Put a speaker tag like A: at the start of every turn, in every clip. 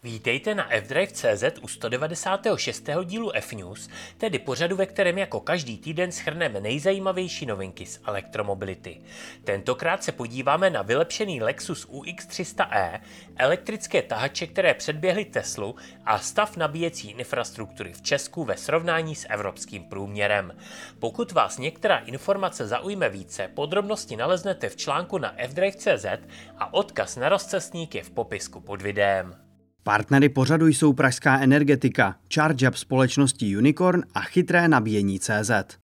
A: Vítejte na fdrive.cz u 196. dílu F-News, tedy pořadu, ve kterém jako každý týden shrneme nejzajímavější novinky z elektromobility. Tentokrát se podíváme na vylepšený Lexus UX300e, elektrické tahače, které předběhly Teslu a stav nabíjecí infrastruktury v Česku ve srovnání s evropským průměrem. Pokud vás některá informace zaujme více, podrobnosti naleznete v článku na fdrive.cz a odkaz na rozcestník je v popisku pod videem.
B: Partnery pořadu jsou pražská Energetika, ChargeUp společnosti Unicorn a chytré nabíjení CZ.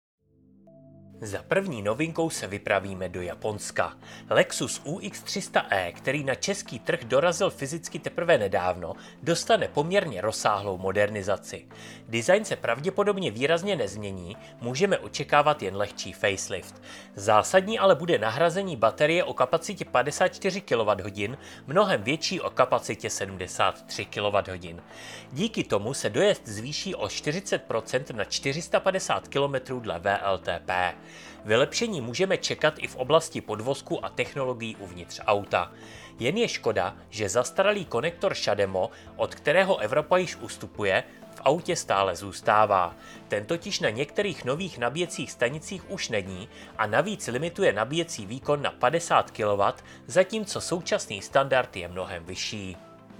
A: Za první novinkou se vypravíme do Japonska. Lexus UX300e, který na český trh dorazil fyzicky teprve nedávno, dostane poměrně rozsáhlou modernizaci. Design se pravděpodobně výrazně nezmění, můžeme očekávat jen lehčí facelift. Zásadní ale bude nahrazení baterie o kapacitě 54 kWh, mnohem větší o kapacitě 73 kWh. Díky tomu se dojezd zvýší o 40% na 450 km dle VLTP. Vylepšení můžeme čekat i v oblasti podvozku a technologií uvnitř auta. Jen je škoda, že zastaralý konektor CHAdeMO, od kterého Evropa již ustupuje, v autě stále zůstává. Ten totiž na některých nových nabíjecích stanicích už není a navíc limituje nabíjecí výkon na 50 kW, zatímco současný standard je mnohem vyšší.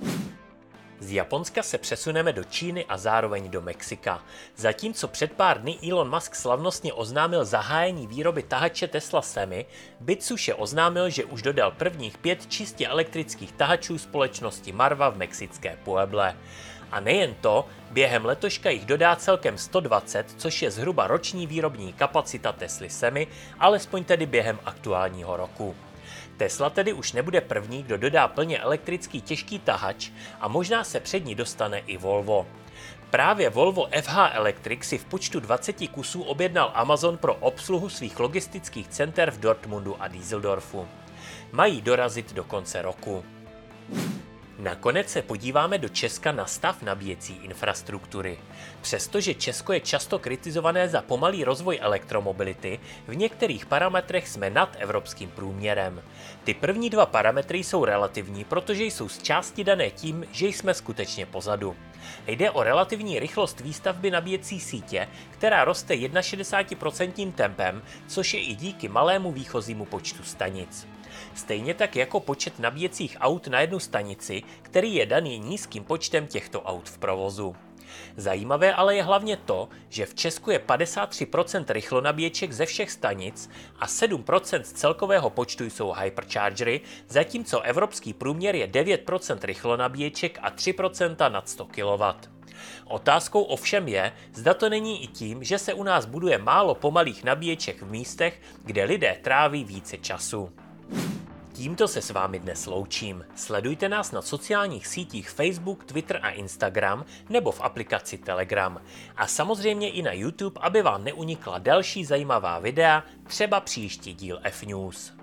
A: Z Japonska se přesuneme do Číny a zároveň do Mexika. Zatímco před pár dny Elon Musk slavnostně oznámil zahájení výroby tahače Tesla Semi, Bitsushi oznámil, že už dodal prvních 5 čistě elektrických tahačů společnosti Marva v mexické Pueble. A nejen to, během letoška jich dodá celkem 120, což je zhruba roční výrobní kapacita Tesly Semi, alespoň tedy během aktuálního roku. Tesla tedy už nebude první, kdo dodá plně elektrický těžký tahač a možná se před ní dostane i Volvo. Právě Volvo FH Electric si v počtu 20 kusů objednal Amazon pro obsluhu svých logistických center v Dortmundu a Düsseldorfu. Mají dorazit do konce roku. Nakonec se podíváme do Česka na stav nabíjecí infrastruktury. Přestože Česko je často kritizované za pomalý rozvoj elektromobility, v některých parametrech jsme nad evropským průměrem. Ty první dva parametry jsou relativní, protože jsou z části dané tím, že jsme skutečně pozadu. Jde o relativní rychlost výstavby nabíjecí sítě, která roste 61% tempem, což je i díky malému výchozímu počtu stanic. Stejně tak jako počet nabíjecích aut na jednu stanici, který je daný nízkým počtem těchto aut v provozu. Zajímavé ale je hlavně to, že v Česku je 53% rychlonabíječek ze všech stanic a 7% z celkového počtu jsou hyperchargery, zatímco evropský průměr je 9% rychlonabíječek a 3% nad 100 kW. Otázkou ovšem je, zda to není i tím, že se u nás buduje málo pomalých nabíječek v místech, kde lidé tráví více času. Tímto se s vámi dnes loučím. Sledujte nás na sociálních sítích Facebook, Twitter a Instagram nebo v aplikaci Telegram. A samozřejmě i na YouTube, aby vám neunikla další zajímavá videa, třeba příští díl F-News.